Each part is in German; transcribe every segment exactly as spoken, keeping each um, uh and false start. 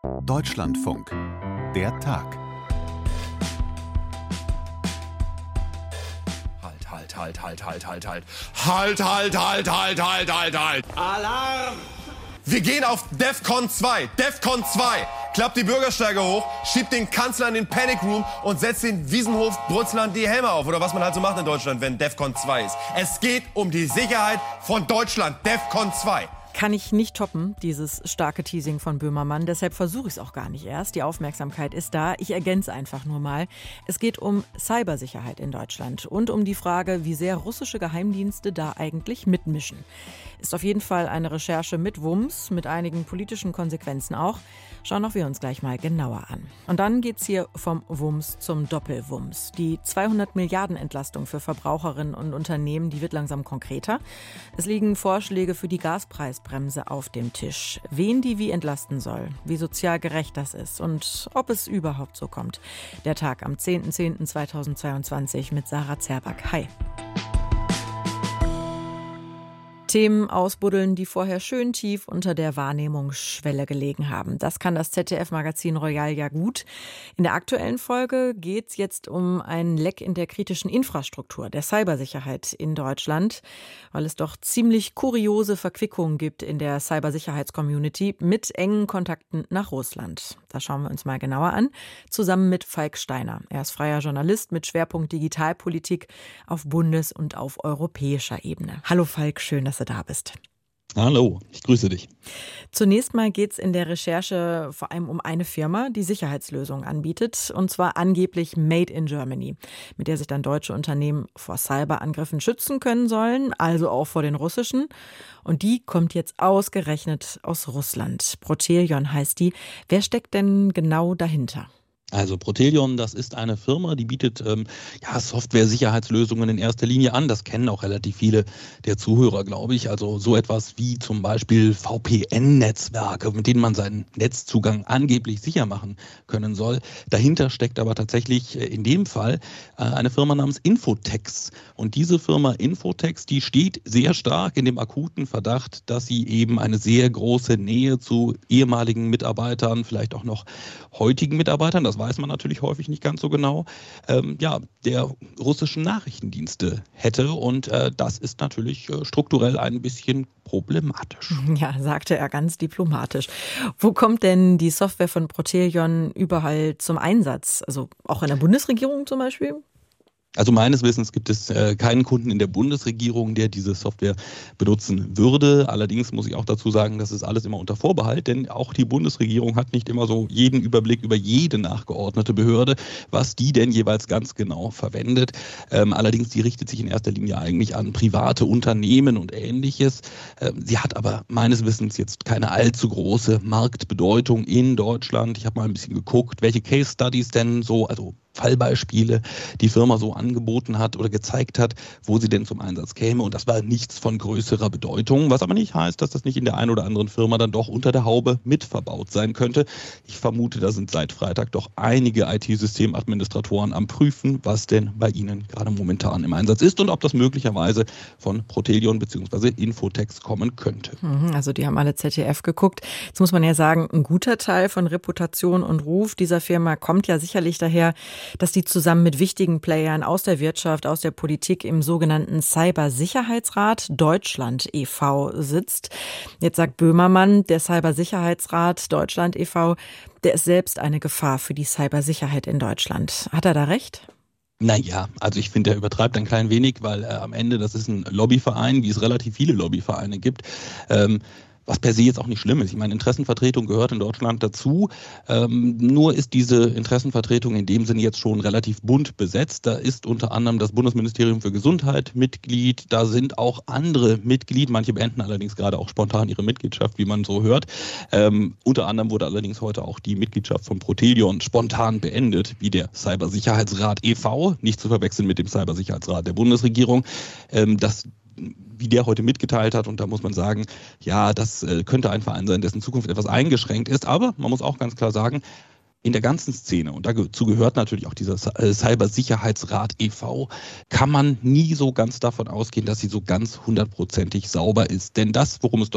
Deutschlandfunk. Der Tag. Halt, halt, halt, halt, halt, halt, halt. Halt, halt, halt, halt, halt, halt, halt. Alarm! Wir gehen auf DEFCON zwei. DEFCON zwei. Klappt die Bürgersteige hoch, schiebt den Kanzler in den Panic Room und setzt den Wiesenhof Brutzland die Helme auf. Oder was man halt so macht in Deutschland, wenn DEFCON zwei ist. Es geht um die Sicherheit von Deutschland. DEFCON zwei. Kann ich nicht toppen, dieses starke Teasing von Böhmermann. Deshalb versuche ich es auch gar nicht erst. Die Aufmerksamkeit ist da. Ich ergänze einfach nur mal. Es geht um Cybersicherheit in Deutschland und um die Frage, wie sehr russische Geheimdienste da eigentlich mitmischen. Ist auf jeden Fall eine Recherche mit Wumms, mit einigen politischen Konsequenzen auch. Schauen auch wir uns gleich mal genauer an. Und dann geht's hier vom Wumms zum Doppelwumms. Die zweihundert Milliarden Entlastung für Verbraucherinnen und Unternehmen, die wird langsam konkreter. Es liegen Vorschläge für die Gaspreisbremse auf dem Tisch. Wen die wie entlasten soll, wie sozial gerecht das ist und ob es überhaupt so kommt. Der Tag am zehnten zehnten zweitausendzweiundzwanzig mit Sarah Zerback. Hi. Themen ausbuddeln, die vorher schön tief unter der Wahrnehmungsschwelle gelegen haben. Das kann das Z D F-Magazin Royal ja gut. In der aktuellen Folge geht es jetzt um ein Leck in der kritischen Infrastruktur, der Cybersicherheit in Deutschland, weil es doch ziemlich kuriose Verquickungen gibt in der Cybersicherheits-Community mit engen Kontakten nach Russland. Das schauen wir uns mal genauer an, zusammen mit Falk Steiner. Er ist freier Journalist mit Schwerpunkt Digitalpolitik auf Bundes- und auf europäischer Ebene. Hallo Falk, schön, dass du da bist. Hallo, ich grüße dich. Zunächst mal geht es in der Recherche vor allem um eine Firma, die Sicherheitslösungen anbietet, und zwar angeblich Made in Germany, mit der sich dann deutsche Unternehmen vor Cyberangriffen schützen können sollen, also auch vor den russischen. Und die kommt jetzt ausgerechnet aus Russland. Protelion heißt die. Wer steckt denn genau dahinter? Also Protelion, das ist eine Firma, die bietet ähm, ja, Software-Sicherheitslösungen in erster Linie an. Das kennen auch relativ viele der Zuhörer, glaube ich. Also so etwas wie zum Beispiel V P N-Netzwerke, mit denen man seinen Netzzugang angeblich sicher machen können soll. Dahinter steckt aber tatsächlich in dem Fall äh, eine Firma namens Infotex. Und diese Firma Infotex, die steht sehr stark in dem akuten Verdacht, dass sie eben eine sehr große Nähe zu ehemaligen Mitarbeitern, vielleicht auch noch heutigen Mitarbeitern, das weiß man natürlich häufig nicht ganz so genau, ähm, ja, der russischen Nachrichtendienste hätte. Und äh, das ist natürlich äh, strukturell ein bisschen problematisch. Ja, sagte er ganz diplomatisch. Wo kommt denn die Software von Protelion überall zum Einsatz? Also auch in der Bundesregierung zum Beispiel? Also meines Wissens gibt es äh, keinen Kunden in der Bundesregierung, der diese Software benutzen würde. Allerdings muss ich auch dazu sagen, das ist alles immer unter Vorbehalt, denn auch die Bundesregierung hat nicht immer so jeden Überblick über jede nachgeordnete Behörde, was die denn jeweils ganz genau verwendet. Ähm, allerdings, die richtet sich in erster Linie eigentlich an private Unternehmen und Ähnliches. Ähm, sie hat aber meines Wissens jetzt keine allzu große Marktbedeutung in Deutschland. Ich habe mal ein bisschen geguckt, welche Case Studies denn so, also Fallbeispiele die Firma so angeboten hat oder gezeigt hat, wo sie denn zum Einsatz käme. Und das war nichts von größerer Bedeutung, was aber nicht heißt, dass das nicht in der einen oder anderen Firma dann doch unter der Haube mit verbaut sein könnte. Ich vermute, da sind seit Freitag doch einige I T-Systemadministratoren am Prüfen, was denn bei ihnen gerade momentan im Einsatz ist und ob das möglicherweise von Protelion bzw. Infotex kommen könnte. Also die haben alle Z D F geguckt. Jetzt muss man ja sagen, ein guter Teil von Reputation und Ruf dieser Firma kommt ja sicherlich daher, dass die zusammen mit wichtigen Playern aus der Wirtschaft, aus der Politik im sogenannten Cybersicherheitsrat Deutschland e V sitzt. Jetzt sagt Böhmermann, der Cybersicherheitsrat Deutschland e V, der ist selbst eine Gefahr für die Cybersicherheit in Deutschland. Hat er da recht? Naja, also ich finde, er übertreibt ein klein wenig, weil äh, am Ende, das ist ein Lobbyverein, wie es relativ viele Lobbyvereine gibt, ähm, was per se jetzt auch nicht schlimm ist. Ich meine, Interessenvertretung gehört in Deutschland dazu. Ähm, nur ist diese Interessenvertretung in dem Sinne jetzt schon relativ bunt besetzt. Da ist unter anderem das Bundesministerium für Gesundheit Mitglied. Da sind auch andere Mitglied. Manche beenden allerdings gerade auch spontan ihre Mitgliedschaft, wie man so hört. Ähm, unter anderem wurde allerdings heute auch die Mitgliedschaft von Protelion spontan beendet, wie der Cybersicherheitsrat e V, nicht zu verwechseln mit dem Cybersicherheitsrat der Bundesregierung. Ähm, das wie der heute mitgeteilt hat. Und da muss man sagen, ja, das äh, könnte ein Verein sein, dessen Zukunft etwas eingeschränkt ist. Aber man muss auch ganz klar sagen, in der ganzen Szene, und dazu gehört natürlich auch dieser Cybersicherheitsrat e V, kann man nie so ganz davon ausgehen, dass sie so ganz hundertprozentig sauber ist. Denn das, worum es dort geht,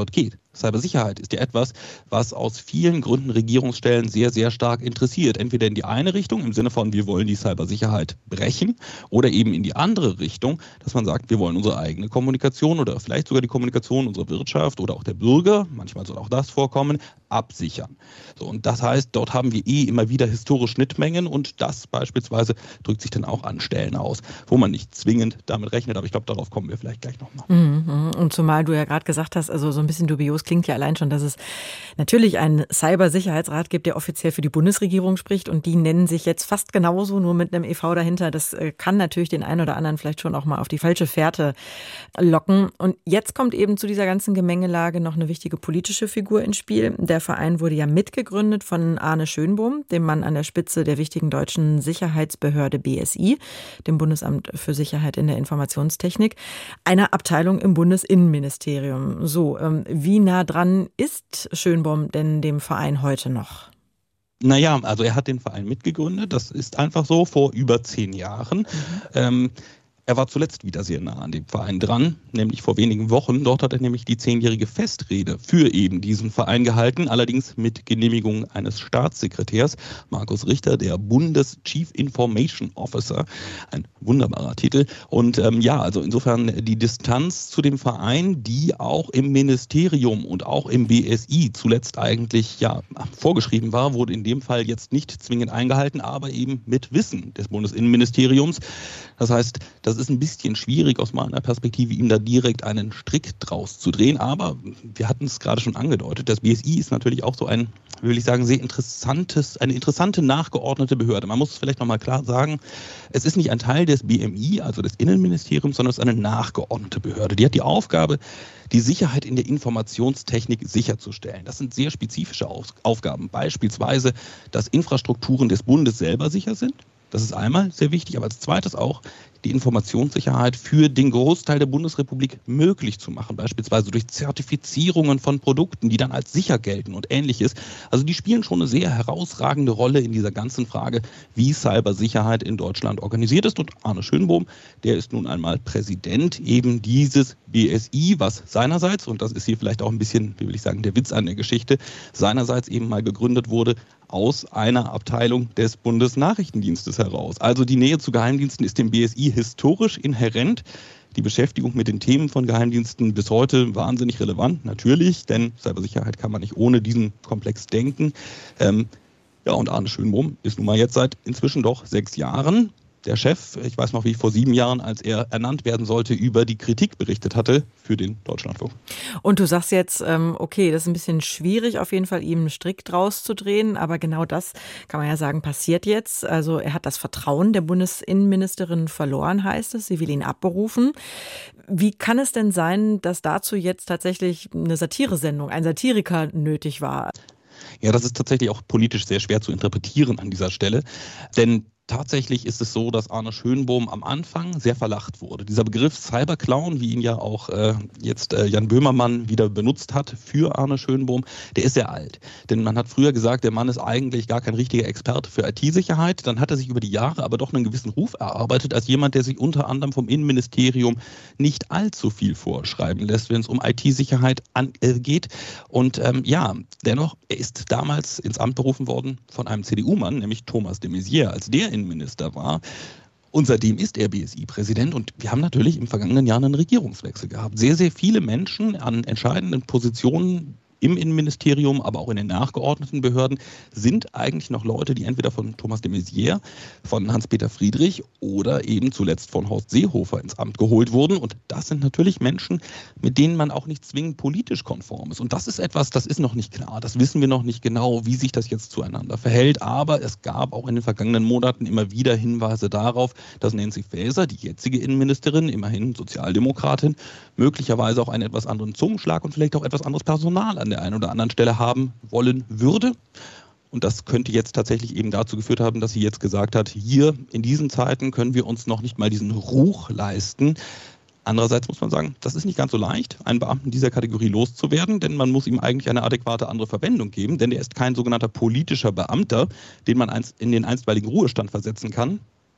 Cybersicherheit ist ja etwas, was aus vielen Gründen Regierungsstellen sehr, sehr stark interessiert. Entweder in die eine Richtung, im Sinne von, wir wollen die Cybersicherheit brechen, oder eben in die andere Richtung, dass man sagt, wir wollen unsere eigene Kommunikation oder vielleicht sogar die Kommunikation unserer Wirtschaft oder auch der Bürger, manchmal soll auch das vorkommen, absichern. So, und das heißt, dort haben wir eh immer wieder historische Schnittmengen und das beispielsweise drückt sich dann auch an Stellen aus, wo man nicht zwingend damit rechnet, aber ich glaube, darauf kommen wir vielleicht gleich nochmal. Mhm. Und zumal du ja gerade gesagt hast, also so ein bisschen dubios klingt ja allein schon, dass es natürlich einen Cybersicherheitsrat gibt, der offiziell für die Bundesregierung spricht und die nennen sich jetzt fast genauso, nur mit einem E V dahinter. Das kann natürlich den einen oder anderen vielleicht schon auch mal auf die falsche Fährte locken. Und jetzt kommt eben zu dieser ganzen Gemengelage noch eine wichtige politische Figur ins Spiel. Der Verein wurde ja mitgegründet von Arne Schönbohm, dem Mann an der Spitze der wichtigen deutschen Sicherheitsbehörde B S I, dem Bundesamt für Sicherheit in der Informationstechnik, einer Abteilung im Bundesinnenministerium. So, ähm, wie nah dran ist Schönbohm denn dem Verein heute noch? Naja, also er hat den Verein mitgegründet, das ist einfach so, vor über zehn Jahren. Mhm. Ähm, Er war zuletzt wieder sehr nah an dem Verein dran, nämlich vor wenigen Wochen. Dort hat er nämlich die zehnjährige Festrede für eben diesen Verein gehalten, allerdings mit Genehmigung eines Staatssekretärs, Markus Richter, der Bundes-Chief Information Officer. Ein wunderbarer Titel. Und ähm, ja, also insofern die Distanz zu dem Verein, die auch im Ministerium und auch im B S I zuletzt eigentlich ja vorgeschrieben war, wurde in dem Fall jetzt nicht zwingend eingehalten, aber eben mit Wissen des Bundesinnenministeriums. Das heißt, das ist ein bisschen schwierig aus meiner Perspektive, ihm da direkt einen Strick draus zu drehen. Aber wir hatten es gerade schon angedeutet, das B S I ist natürlich auch so ein, will ich sagen, sehr interessantes, eine interessante nachgeordnete Behörde. Man muss es vielleicht nochmal klar sagen, es ist nicht ein Teil des B M I, also des Innenministeriums, sondern es ist eine nachgeordnete Behörde. Die hat die Aufgabe, die Sicherheit in der Informationstechnik sicherzustellen. Das sind sehr spezifische Aufgaben. Beispielsweise, dass Infrastrukturen des Bundes selber sicher sind. Das ist einmal sehr wichtig, aber als zweites auch die Informationssicherheit für den Großteil der Bundesrepublik möglich zu machen, beispielsweise durch Zertifizierungen von Produkten, die dann als sicher gelten und Ähnliches. Also die spielen schon eine sehr herausragende Rolle in dieser ganzen Frage, wie Cybersicherheit in Deutschland organisiert ist. Und Arne Schönbohm, der ist nun einmal Präsident eben dieses B S I, was seinerseits, und das ist hier vielleicht auch ein bisschen, wie will ich sagen, der Witz an der Geschichte, seinerseits eben mal gegründet wurde, aus einer Abteilung des Bundesnachrichtendienstes heraus. Also die Nähe zu Geheimdiensten ist dem B S I historisch inhärent. Die Beschäftigung mit den Themen von Geheimdiensten bis heute wahnsinnig relevant, natürlich, denn Cybersicherheit kann man nicht ohne diesen Komplex denken. Ähm, ja, und Arne Schönbohm ist nun mal jetzt seit inzwischen doch sechs Jahren der Chef. Ich weiß noch, wie ich vor sieben Jahren, als er ernannt werden sollte, über die Kritik berichtet hatte für den Deutschlandfunk. Und du sagst jetzt, okay, das ist ein bisschen schwierig, auf jeden Fall ihm einen Strick draus zu drehen, aber genau das kann man ja sagen, passiert jetzt. Also er hat das Vertrauen der Bundesinnenministerin verloren, heißt es. Sie will ihn abberufen. Wie kann es denn sein, dass dazu jetzt tatsächlich eine Satiresendung, ein Satiriker nötig war? Ja, das ist tatsächlich auch politisch sehr schwer zu interpretieren an dieser Stelle, denn tatsächlich ist es so, dass Arne Schönbohm am Anfang sehr verlacht wurde. Dieser Begriff Cyberclown, wie ihn ja auch äh, jetzt äh, Jan Böhmermann wieder benutzt hat für Arne Schönbohm, der ist sehr alt. Denn man hat früher gesagt, der Mann ist eigentlich gar kein richtiger Experte für I T-Sicherheit. Dann hat er sich über die Jahre aber doch einen gewissen Ruf erarbeitet als jemand, der sich unter anderem vom Innenministerium nicht allzu viel vorschreiben lässt, wenn es um I T-Sicherheit an, äh, geht. Und ähm, ja, dennoch, er ist damals ins Amt berufen worden von einem C D U-Mann, nämlich Thomas de Maizière, als der Innenminister war. Und seitdem ist er B S I-Präsident und wir haben natürlich im vergangenen Jahr einen Regierungswechsel gehabt. Sehr, sehr viele Menschen an entscheidenden Positionen im Innenministerium, aber auch in den nachgeordneten Behörden sind eigentlich noch Leute, die entweder von Thomas de Maizière, von Hans-Peter Friedrich oder eben zuletzt von Horst Seehofer ins Amt geholt wurden. Und das sind natürlich Menschen, mit denen man auch nicht zwingend politisch konform ist. Und das ist etwas, das ist noch nicht klar. Das wissen wir noch nicht genau, wie sich das jetzt zueinander verhält. Aber es gab auch in den vergangenen Monaten immer wieder Hinweise darauf, dass Nancy Faeser, die jetzige Innenministerin, immerhin Sozialdemokratin, möglicherweise auch einen etwas anderen Zungenschlag und vielleicht auch etwas anderes Personal an der einen oder anderen Stelle haben wollen würde. Und das könnte jetzt tatsächlich eben dazu geführt haben, dass sie jetzt gesagt hat, hier in diesen Zeiten können wir uns noch nicht mal diesen Ruch leisten. Andererseits muss man sagen, das ist nicht ganz so leicht, einen Beamten dieser Kategorie loszuwerden, denn man muss ihm eigentlich eine adäquate andere Verwendung geben, denn er ist kein sogenannter politischer Beamter, den man in den einstweiligen Ruhestand versetzen kann.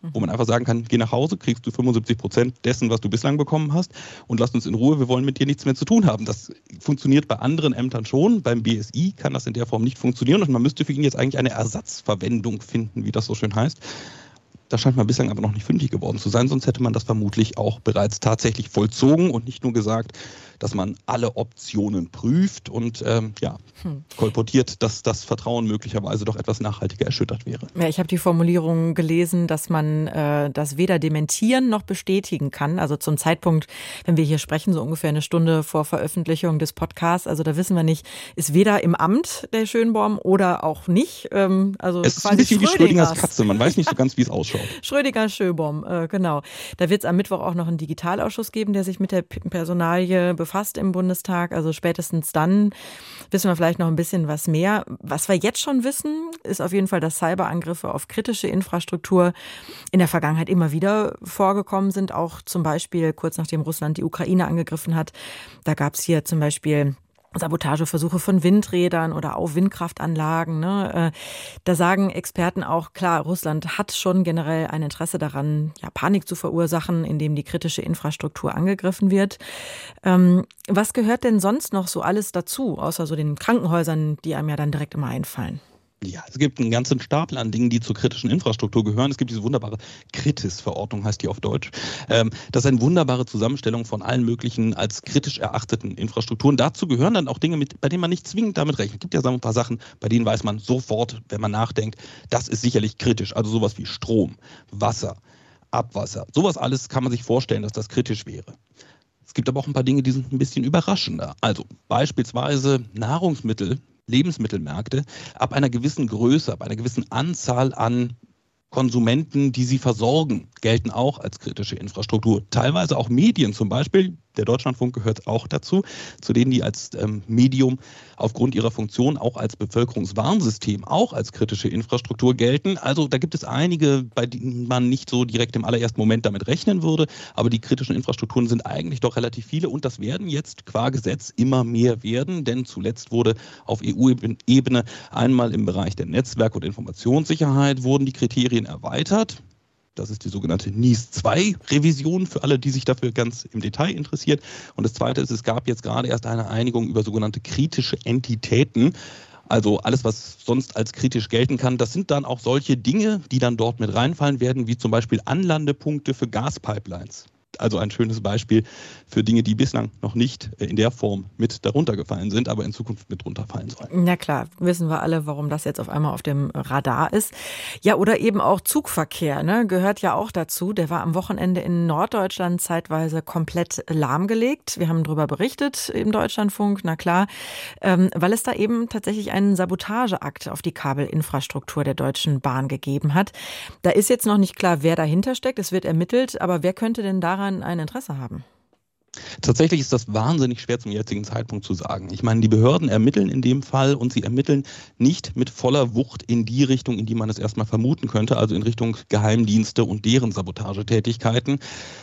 wo man einfach sagen kann, geh nach Hause, kriegst du fünfundsiebzig Prozent dessen, was du bislang bekommen hast und lass uns in Ruhe, wir wollen mit dir nichts mehr zu tun haben. Das funktioniert bei anderen Ämtern schon, beim B S I kann das in der Form nicht funktionieren und man müsste für ihn jetzt eigentlich eine Ersatzverwendung finden, wie das so schön heißt. Da scheint man bislang aber noch nicht fündig geworden zu sein, sonst hätte man das vermutlich auch bereits tatsächlich vollzogen und nicht nur gesagt, dass man alle Optionen prüft und ähm, ja, hm. kolportiert, dass das Vertrauen möglicherweise doch etwas nachhaltiger erschüttert wäre. Ja, ich habe die Formulierung gelesen, dass man äh, das weder dementieren noch bestätigen kann. Also zum Zeitpunkt, wenn wir hier sprechen, so ungefähr eine Stunde vor Veröffentlichung des Podcasts. Also da wissen wir nicht, ist weder im Amt der Schönborn oder auch nicht. Ähm, also es ist ein bisschen wie Schrödingers Katze, man weiß nicht so ganz, wie es ausschaut. Schrödinger Schönborn, äh, genau. Da wird es am Mittwoch auch noch einen Digitalausschuss geben, der sich mit der Personalie befasst im Bundestag. Also spätestens dann wissen wir vielleicht noch ein bisschen was mehr. Was wir jetzt schon wissen, ist auf jeden Fall, dass Cyberangriffe auf kritische Infrastruktur in der Vergangenheit immer wieder vorgekommen sind. Auch zum Beispiel kurz nachdem Russland die Ukraine angegriffen hat. Da gab es hier zum Beispiel Sabotageversuche von Windrädern oder auf Windkraftanlagen. Ne? Da sagen Experten auch, klar, Russland hat schon generell ein Interesse daran, ja, Panik zu verursachen, indem die kritische Infrastruktur angegriffen wird. Ähm, was gehört denn sonst noch so alles dazu, außer so den Krankenhäusern, die einem ja dann direkt immer einfallen? Ja, es gibt einen ganzen Stapel an Dingen, die zur kritischen Infrastruktur gehören. Es gibt diese wunderbare Kritis-Verordnung, heißt die auf Deutsch. Das ist eine wunderbare Zusammenstellung von allen möglichen als kritisch erachteten Infrastrukturen. Dazu gehören dann auch Dinge, mit, bei denen man nicht zwingend damit rechnet. Es gibt ja so ein paar Sachen, bei denen weiß man sofort, wenn man nachdenkt, das ist sicherlich kritisch. Also sowas wie Strom, Wasser, Abwasser. Sowas alles kann man sich vorstellen, dass das kritisch wäre. Es gibt aber auch ein paar Dinge, die sind ein bisschen überraschender. Also beispielsweise Nahrungsmittel, Lebensmittelmärkte ab einer gewissen Größe, ab einer gewissen Anzahl an Konsumenten, die sie versorgen, gelten auch als kritische Infrastruktur. Teilweise auch Medien zum Beispiel. Der Deutschlandfunk gehört auch dazu, zu denen die als ähm, Medium aufgrund ihrer Funktion auch als Bevölkerungswarnsystem, auch als kritische Infrastruktur gelten. Also da gibt es einige, bei denen man nicht so direkt im allerersten Moment damit rechnen würde. Aber die kritischen Infrastrukturen sind eigentlich doch relativ viele und das werden jetzt qua Gesetz immer mehr werden. Denn zuletzt wurde auf E U-Ebene einmal im Bereich der Netzwerk- und Informationssicherheit wurden die Kriterien erweitert. Das ist die sogenannte N I S zwei Revision für alle, die sich dafür ganz im Detail interessiert. Und das Zweite ist, es gab jetzt gerade erst eine Einigung über sogenannte kritische Entitäten. Also alles, was sonst als kritisch gelten kann, das sind dann auch solche Dinge, die dann dort mit reinfallen werden, wie zum Beispiel Anlandepunkte für Gaspipelines. Also ein schönes Beispiel für Dinge, die bislang noch nicht in der Form mit darunter gefallen sind, aber in Zukunft mit drunter fallen sollen. Na klar, wissen wir alle, warum das jetzt auf einmal auf dem Radar ist. Ja, oder eben auch Zugverkehr, ne, gehört ja auch dazu. Der war am Wochenende in Norddeutschland zeitweise komplett lahmgelegt. Wir haben darüber berichtet im Deutschlandfunk, na klar, ähm, weil es da eben tatsächlich einen Sabotageakt auf die Kabelinfrastruktur der Deutschen Bahn gegeben hat. Da ist jetzt noch nicht klar, wer dahinter steckt. Es wird ermittelt, aber wer könnte denn daran ein Interesse haben? Tatsächlich ist das wahnsinnig schwer zum jetzigen Zeitpunkt zu sagen. Ich meine, die Behörden ermitteln in dem Fall und sie ermitteln nicht mit voller Wucht in die Richtung, in die man es erstmal vermuten könnte, also in Richtung Geheimdienste und deren Sabotagetätigkeiten.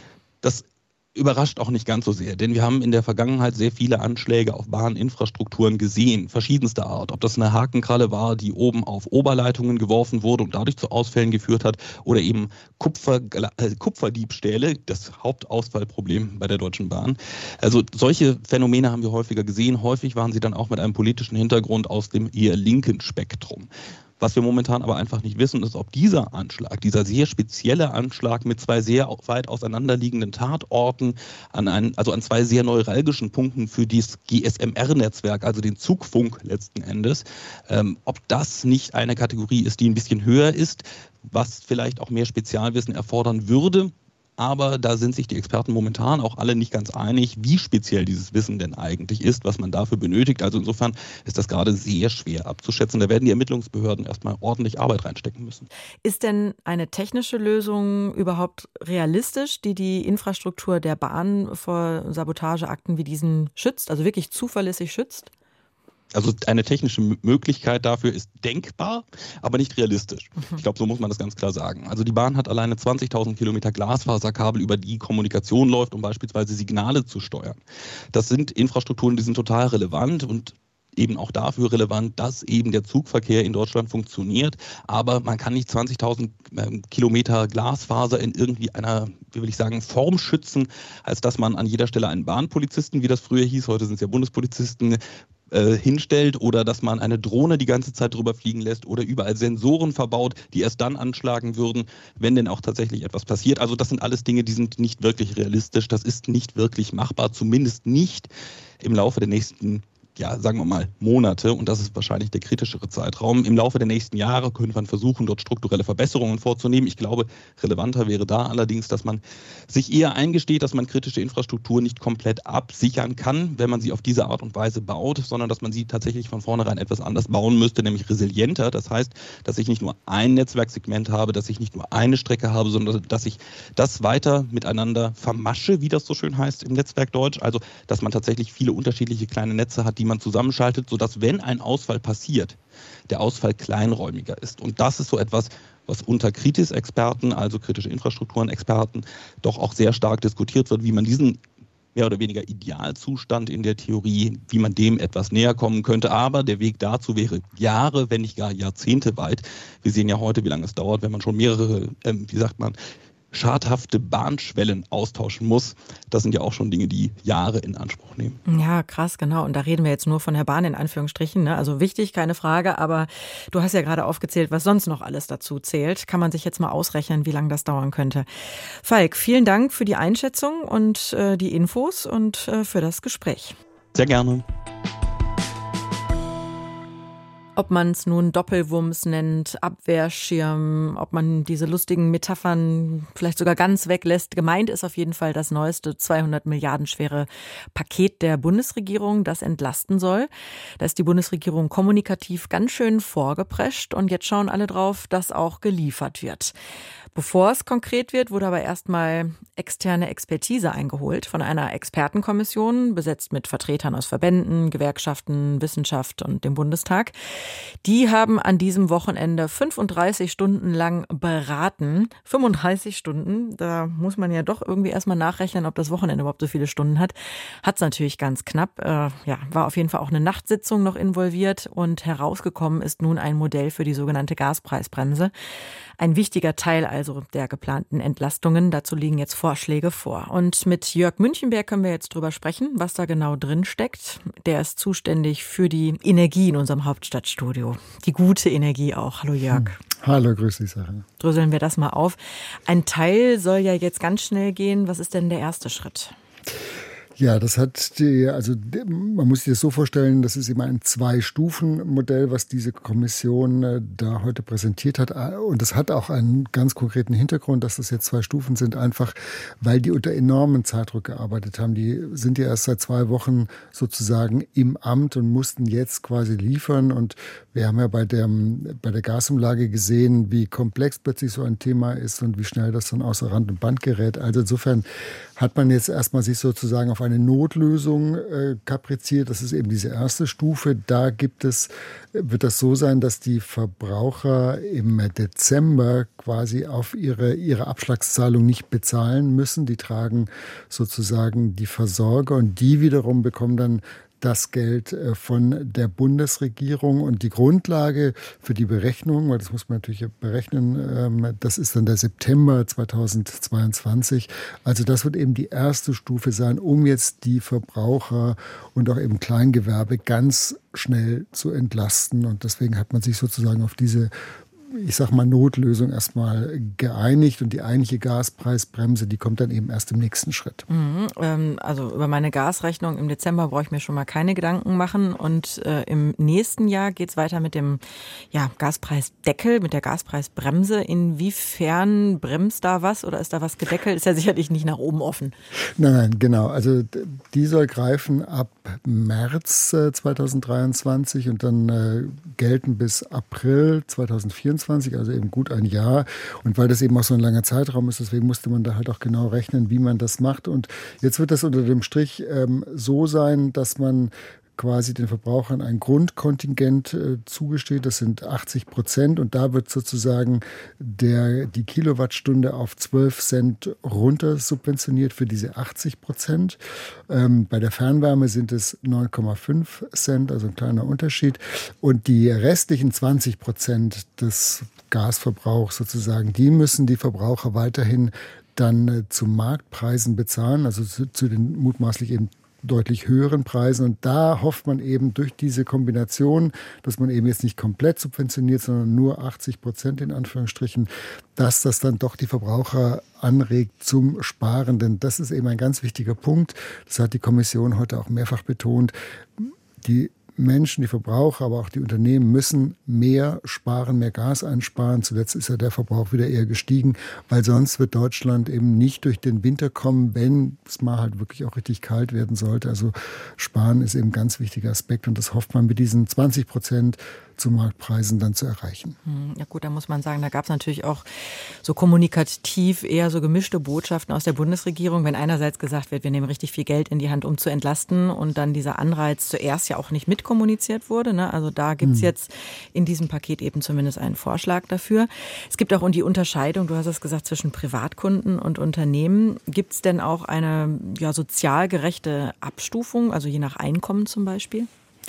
Das überrascht auch nicht ganz so sehr, denn wir haben in der Vergangenheit sehr viele Anschläge auf Bahninfrastrukturen gesehen, verschiedenster Art. Ob das eine Hakenkralle war, die oben auf Oberleitungen geworfen wurde und dadurch zu Ausfällen geführt hat, oder eben Kupfer, äh, Kupferdiebstähle, das Hauptausfallproblem bei der Deutschen Bahn. Also solche Phänomene haben wir häufiger gesehen. Häufig waren sie dann auch mit einem politischen Hintergrund aus dem eher linken Spektrum. Was wir momentan aber einfach nicht wissen, ist, ob dieser Anschlag, dieser sehr spezielle Anschlag mit zwei sehr weit auseinanderliegenden Tatorten, an einen, also an zwei sehr neuralgischen Punkten für das G S M R-Netzwerk, also den Zugfunk letzten Endes, ähm, ob das nicht eine Kategorie ist, die ein bisschen höher ist, was vielleicht auch mehr Spezialwissen erfordern würde. Aber da sind sich die Experten momentan auch alle nicht ganz einig, wie speziell dieses Wissen denn eigentlich ist, was man dafür benötigt. Also insofern ist das gerade sehr schwer abzuschätzen. Da werden die Ermittlungsbehörden erstmal ordentlich Arbeit reinstecken müssen. Ist denn eine technische Lösung überhaupt realistisch, die die Infrastruktur der Bahn vor Sabotageakten wie diesen schützt, also wirklich zuverlässig schützt? Also eine technische Möglichkeit dafür ist denkbar, aber nicht realistisch. Ich glaube, so muss man das ganz klar sagen. Also die Bahn hat alleine zwanzigtausend Kilometer Glasfaserkabel, über die Kommunikation läuft, um beispielsweise Signale zu steuern. Das sind Infrastrukturen, die sind total relevant und eben auch dafür relevant, dass eben der Zugverkehr in Deutschland funktioniert. Aber man kann nicht zwanzigtausend äh, Kilometer Glasfaser in irgendwie einer, wie will ich sagen, Form schützen, als dass man an jeder Stelle einen Bahnpolizisten, wie das früher hieß, heute sind es ja Bundespolizisten, äh, hinstellt oder dass man eine Drohne die ganze Zeit drüber fliegen lässt oder überall Sensoren verbaut, die erst dann anschlagen würden, wenn denn auch tatsächlich etwas passiert. Also das sind alles Dinge, die sind nicht wirklich realistisch. Das ist nicht wirklich machbar, zumindest nicht im Laufe der nächsten, ja, sagen wir mal, Monate, und das ist wahrscheinlich der kritischere Zeitraum. Im Laufe der nächsten Jahre könnte man versuchen, dort strukturelle Verbesserungen vorzunehmen. Ich glaube, relevanter wäre da allerdings, dass man sich eher eingesteht, dass man kritische Infrastruktur nicht komplett absichern kann, wenn man sie auf diese Art und Weise baut, sondern dass man sie tatsächlich von vornherein etwas anders bauen müsste, nämlich resilienter. Das heißt, dass ich nicht nur ein Netzwerksegment habe, dass ich nicht nur eine Strecke habe, sondern dass ich das weiter miteinander vermasche, wie das so schön heißt im Netzwerkdeutsch. Also, dass man tatsächlich viele unterschiedliche kleine Netze hat, die man zusammenschaltet, sodass, wenn ein Ausfall passiert, der Ausfall kleinräumiger ist. Und das ist so etwas, was unter Kritis-Experten, also kritische Infrastrukturen-Experten, doch auch sehr stark diskutiert wird, wie man diesen mehr oder weniger Idealzustand in der Theorie, wie man dem etwas näher kommen könnte. Aber der Weg dazu wäre Jahre, wenn nicht gar Jahrzehnte weit. Wir sehen ja heute, wie lange es dauert, wenn man schon mehrere, äh, wie sagt man, schadhafte Bahnschwellen austauschen muss. Das sind ja auch schon Dinge, die Jahre in Anspruch nehmen. Ja, krass, genau. Und da reden wir jetzt nur von der Bahn in Anführungsstrichen. Ne? Also wichtig, keine Frage. Aber du hast ja gerade aufgezählt, was sonst noch alles dazu zählt. Kann man sich jetzt mal ausrechnen, wie lange das dauern könnte. Falk, vielen Dank für die Einschätzung und äh, die Infos und äh, für das Gespräch. Sehr gerne. Ob man es nun Doppelwumms nennt, Abwehrschirm, ob man diese lustigen Metaphern vielleicht sogar ganz weglässt. Gemeint ist auf jeden Fall das neueste zweihundert Milliarden schwere Paket der Bundesregierung, das entlasten soll. Da ist die Bundesregierung kommunikativ ganz schön vorgeprescht und jetzt schauen alle drauf, dass auch geliefert wird. Bevor es konkret wird, wurde aber erstmal externe Expertise eingeholt von einer Expertenkommission, besetzt mit Vertretern aus Verbänden, Gewerkschaften, Wissenschaft und dem Bundestag. Die haben an diesem Wochenende fünfunddreißig Stunden lang beraten. fünfunddreißig Stunden, da muss man ja doch irgendwie erstmal nachrechnen, ob das Wochenende überhaupt so viele Stunden hat. Hat es natürlich ganz knapp. Äh, ja, war auf jeden Fall auch eine Nachtsitzung noch involviert und herausgekommen ist nun ein Modell für die sogenannte Gaspreisbremse. Ein wichtiger Teil also der geplanten Entlastungen. Dazu liegen jetzt Vorschläge vor. Und mit Jörg Münchenberg können wir jetzt drüber sprechen, was da genau drin steckt. Der ist zuständig für die Energie in unserem Hauptstadtstudio. Die gute Energie auch. Hallo Jörg. Hm. Hallo, grüß dich, Sarah. Dröseln wir das mal auf. Ein Teil soll ja jetzt ganz schnell gehen. Was ist denn der erste Schritt? Ja, das hat die, also man muss sich das so vorstellen, das ist immer ein Zwei-Stufen-Modell, was diese Kommission äh, da heute präsentiert hat. Und das hat auch einen ganz konkreten Hintergrund, dass das jetzt zwei Stufen sind, einfach weil die unter enormen Zeitdruck gearbeitet haben. Die sind ja erst seit zwei Wochen sozusagen im Amt und mussten jetzt quasi liefern. Und wir haben ja bei der, bei der Gasumlage gesehen, wie komplex plötzlich so ein Thema ist und wie schnell das dann außer Rand und Band gerät. Also insofern hat man jetzt erstmal sich sozusagen auf eine Notlösung äh, kapriziert. Das ist eben diese erste Stufe. Da gibt es, wird das so sein, dass die Verbraucher im Dezember quasi auf ihre, ihre Abschlagszahlung nicht bezahlen müssen. Die tragen sozusagen die Versorger und die wiederum bekommen dann das Geld von der Bundesregierung. Und die Grundlage für die Berechnung, weil das muss man natürlich berechnen, das ist dann der September zweitausendzweiundzwanzig. Also das wird eben die erste Stufe sein, um jetzt die Verbraucher und auch eben Kleingewerbe ganz schnell zu entlasten. Und deswegen hat man sich sozusagen auf diese, ich sag mal, Notlösung erstmal geeinigt und die eigentliche Gaspreisbremse, die kommt dann eben erst im nächsten Schritt. Mhm, ähm, also über meine Gasrechnung im Dezember brauche ich mir schon mal keine Gedanken machen und äh, im nächsten Jahr geht es weiter mit dem ja, Gaspreisdeckel, mit der Gaspreisbremse. Inwiefern bremst da was oder ist da was gedeckelt? Ist ja sicherlich nicht nach oben offen. Nein, nein, genau. Also die soll greifen ab März äh, zweitausenddreiundzwanzig und dann äh, gelten bis April zweitausendvierundzwanzig. Also eben gut ein Jahr. Und weil das eben auch so ein langer Zeitraum ist, deswegen musste man da halt auch genau rechnen, wie man das macht. Und jetzt wird das unter dem Strich ähm, so sein, dass man quasi den Verbrauchern ein Grundkontingent äh, zugesteht. Das sind achtzig Prozent und da wird sozusagen der, die Kilowattstunde auf zwölf Cent runter subventioniert für diese achtzig Prozent. Ähm, bei der Fernwärme sind es neun Komma fünf Cent, also ein kleiner Unterschied. Und die restlichen zwanzig Prozent des Gasverbrauchs sozusagen, die müssen die Verbraucher weiterhin dann äh, zu Marktpreisen bezahlen, also zu, zu den mutmaßlich eben deutlich höheren Preisen. Und da hofft man eben durch diese Kombination, dass man eben jetzt nicht komplett subventioniert, sondern nur achtzig Prozent in Anführungsstrichen, dass das dann doch die Verbraucher anregt zum Sparen. Denn das ist eben ein ganz wichtiger Punkt. Das hat die Kommission heute auch mehrfach betont. Die Menschen, die Verbraucher, aber auch die Unternehmen müssen mehr sparen, mehr Gas einsparen. Zuletzt ist ja der Verbrauch wieder eher gestiegen, weil sonst wird Deutschland eben nicht durch den Winter kommen, wenn es mal halt wirklich auch richtig kalt werden sollte. Also sparen ist eben ein ganz wichtiger Aspekt und das hofft man mit diesen zwanzig Prozent zu Marktpreisen dann zu erreichen. Ja gut, da muss man sagen, da gab es natürlich auch so kommunikativ eher so gemischte Botschaften aus der Bundesregierung, wenn einerseits gesagt wird, wir nehmen richtig viel Geld in die Hand, um zu entlasten und dann dieser Anreiz zuerst ja auch nicht mitkommuniziert wurde. Ne? Also da gibt es hm. jetzt in diesem Paket eben zumindest einen Vorschlag dafür. Es gibt auch die Unterscheidung, du hast es gesagt, zwischen Privatkunden und Unternehmen. Gibt es denn auch eine ja, sozial gerechte Abstufung, also je nach Einkommen zum Beispiel?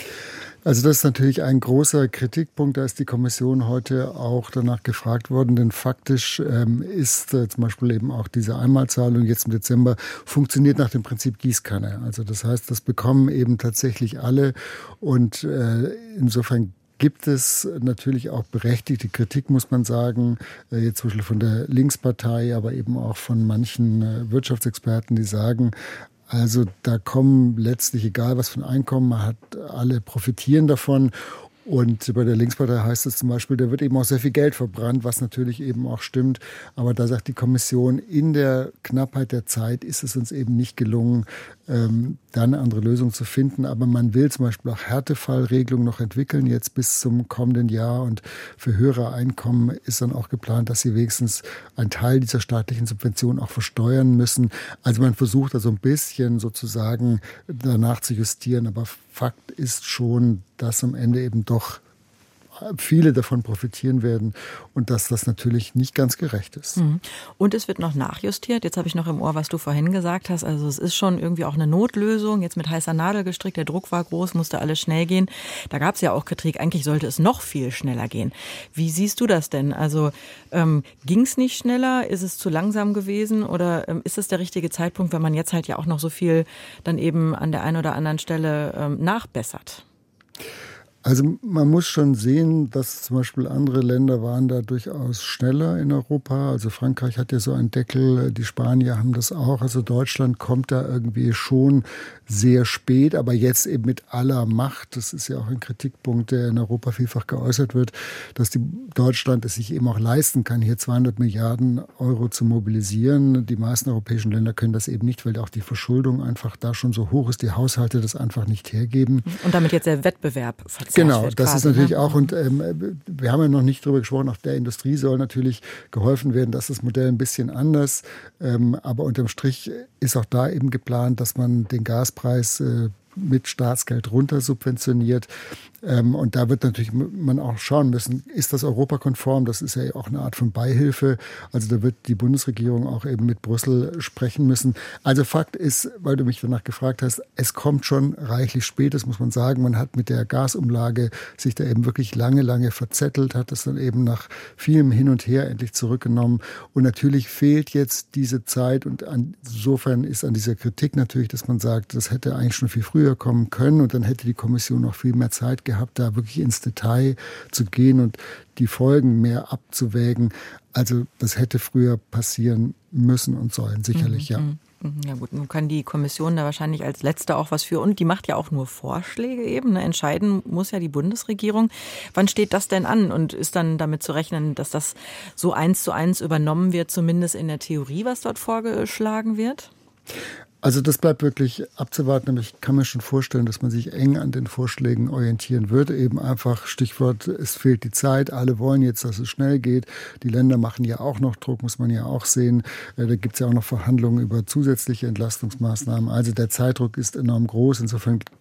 Also das ist natürlich ein großer Kritikpunkt. Da ist die Kommission heute auch danach gefragt worden. Denn faktisch ähm, ist äh, zum Beispiel eben auch diese Einmalzahlung jetzt im Dezember funktioniert nach dem Prinzip Gießkanne. Also das heißt, das bekommen eben tatsächlich alle. Und äh, insofern gibt es natürlich auch berechtigte Kritik, muss man sagen, äh, jetzt zum Beispiel von der Linkspartei, aber eben auch von manchen äh, Wirtschaftsexperten, die sagen, also da kommen letztlich, egal was für ein Einkommen man hat, alle profitieren davon. Und bei der Linkspartei heißt es zum Beispiel, da wird eben auch sehr viel Geld verbrannt, was natürlich eben auch stimmt. Aber da sagt die Kommission, in der Knappheit der Zeit ist es uns eben nicht gelungen, ähm, da eine andere Lösung zu finden. Aber man will zum Beispiel auch Härtefallregelungen noch entwickeln, jetzt bis zum kommenden Jahr. Und für höhere Einkommen ist dann auch geplant, dass sie wenigstens einen Teil dieser staatlichen Subvention auch versteuern müssen. Also man versucht da so ein bisschen sozusagen danach zu justieren. Aber Fakt ist schon, dass am Ende eben doch viele davon profitieren werden und dass das natürlich nicht ganz gerecht ist. Und es wird noch nachjustiert. Jetzt habe ich noch im Ohr, was du vorhin gesagt hast. Also es ist schon irgendwie auch eine Notlösung. Jetzt mit heißer Nadel gestrickt, der Druck war groß, musste alles schnell gehen. Da gab es ja auch Kritik. Eigentlich sollte es noch viel schneller gehen. Wie siehst du das denn? Also ähm, ging es nicht schneller? Ist es zu langsam gewesen? Oder ähm, ist es der richtige Zeitpunkt, wenn man jetzt halt ja auch noch so viel dann eben an der einen oder anderen Stelle ähm, nachbessert? Also man muss schon sehen, dass zum Beispiel andere Länder waren da durchaus schneller in Europa. Also Frankreich hat ja so einen Deckel, die Spanier haben das auch. Also Deutschland kommt da irgendwie schon sehr spät, aber jetzt eben mit aller Macht. Das ist ja auch ein Kritikpunkt, der in Europa vielfach geäußert wird, dass die Deutschland es sich eben auch leisten kann, hier zweihundert Milliarden Euro zu mobilisieren. Die meisten europäischen Länder können das eben nicht, weil auch die Verschuldung einfach da schon so hoch ist, die Haushalte das einfach nicht hergeben. Und damit jetzt der Wettbewerb verzerrt Genau, wird das quasi, ist natürlich ne? auch, und ähm, wir haben ja noch nicht drüber gesprochen, auch der Industrie soll natürlich geholfen werden, dass das Modell ein bisschen anders, ähm, aber unterm Strich ist auch da eben geplant, dass man den Gaspreis äh, mit Staatsgeld runter subventioniert. Ähm, und da wird natürlich man auch schauen müssen, ist das europakonform? Das ist ja auch eine Art von Beihilfe. Also da wird die Bundesregierung auch eben mit Brüssel sprechen müssen. Also Fakt ist, weil du mich danach gefragt hast, es kommt schon reichlich spät, das muss man sagen. Man hat mit der Gasumlage sich da eben wirklich lange, lange verzettelt, hat es dann eben nach vielem Hin und Her endlich zurückgenommen. Und natürlich fehlt jetzt diese Zeit und insofern ist an dieser Kritik natürlich, dass man sagt, das hätte eigentlich schon viel früher kommen können und dann hätte die Kommission noch viel mehr Zeit gehabt, da wirklich ins Detail zu gehen und die Folgen mehr abzuwägen. Also das hätte früher passieren müssen und sollen, sicherlich, mhm, ja. Ja gut, nun kann die Kommission da wahrscheinlich als Letzte auch was für und die macht ja auch nur Vorschläge eben. Ne? Entscheiden muss ja die Bundesregierung. Wann steht das denn an und ist dann damit zu rechnen, dass das so eins zu eins übernommen wird, zumindest in der Theorie, was dort vorgeschlagen wird? Also das bleibt wirklich abzuwarten, aber ich kann mir schon vorstellen, dass man sich eng an den Vorschlägen orientieren wird. Eben einfach Stichwort, es fehlt die Zeit, alle wollen jetzt, dass es schnell geht. Die Länder machen ja auch noch Druck, muss man ja auch sehen. Da gibt es ja auch noch Verhandlungen über zusätzliche Entlastungsmaßnahmen. Also der Zeitdruck ist enorm groß. Insofern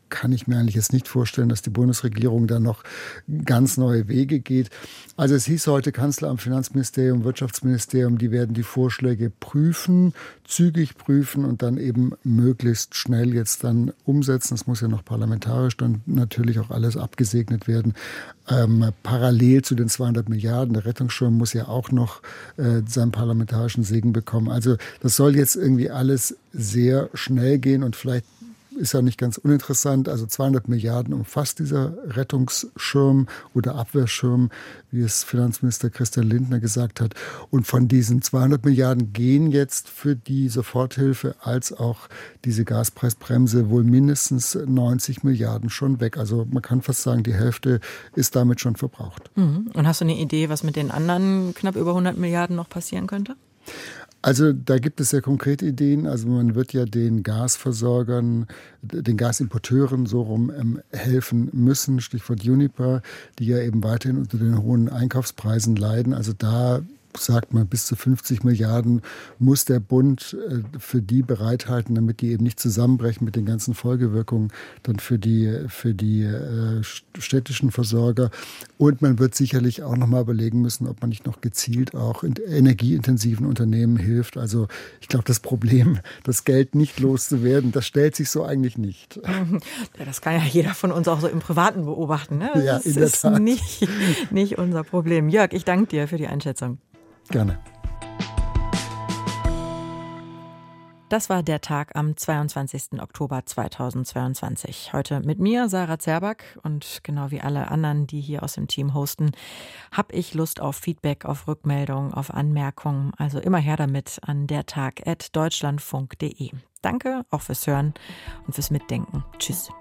kann ich mir eigentlich jetzt nicht vorstellen, dass die Bundesregierung da noch ganz neue Wege geht. Also es hieß heute, Kanzleramt, Finanzministerium, Wirtschaftsministerium, die werden die Vorschläge prüfen, zügig prüfen und dann eben möglichst schnell jetzt dann umsetzen. Das muss ja noch parlamentarisch dann natürlich auch alles abgesegnet werden. Ähm, parallel zu den zweihundert Milliarden, der Rettungsschirm muss ja auch noch äh, seinen parlamentarischen Segen bekommen. Also das soll jetzt irgendwie alles sehr schnell gehen und vielleicht ist ja nicht ganz uninteressant. Also zweihundert Milliarden umfasst dieser Rettungsschirm oder Abwehrschirm, wie es Finanzminister Christian Lindner gesagt hat. Und von diesen zweihundert Milliarden gehen jetzt für die Soforthilfe als auch diese Gaspreisbremse wohl mindestens neunzig Milliarden schon weg. Also man kann fast sagen, die Hälfte ist damit schon verbraucht. Mhm. Und hast du eine Idee, was mit den anderen knapp über hundert Milliarden noch passieren könnte? Also da gibt es ja konkrete Ideen. Also man wird ja den Gasversorgern, den Gasimporteuren so rum ähm, helfen müssen, Stichwort Uniper, die ja eben weiterhin unter den hohen Einkaufspreisen leiden. Also da sagt man, bis zu fünfzig Milliarden muss der Bund äh, für die bereithalten, damit die eben nicht zusammenbrechen mit den ganzen Folgewirkungen dann für die, für die äh, städtischen Versorger. Und man wird sicherlich auch noch mal überlegen müssen, ob man nicht noch gezielt auch in energieintensiven Unternehmen hilft. Also ich glaube, das Problem, das Geld nicht loszuwerden, das stellt sich so eigentlich nicht. Ja, das kann ja jeder von uns auch so im Privaten beobachten. Ne? Das ja, in der ist Tat. Nicht, nicht unser Problem. Jörg, ich danke dir für die Einschätzung. Gerne. Das war der Tag am zweiundzwanzigsten Oktober zweitausendzweiundzwanzig. Heute mit mir, Sarah Zerback, und genau wie alle anderen, die hier aus dem Team hosten, habe ich Lust auf Feedback, auf Rückmeldungen, auf Anmerkungen. Also immer her damit an dertag at deutschlandfunk punkt de. Danke auch fürs Hören und fürs Mitdenken. Tschüss.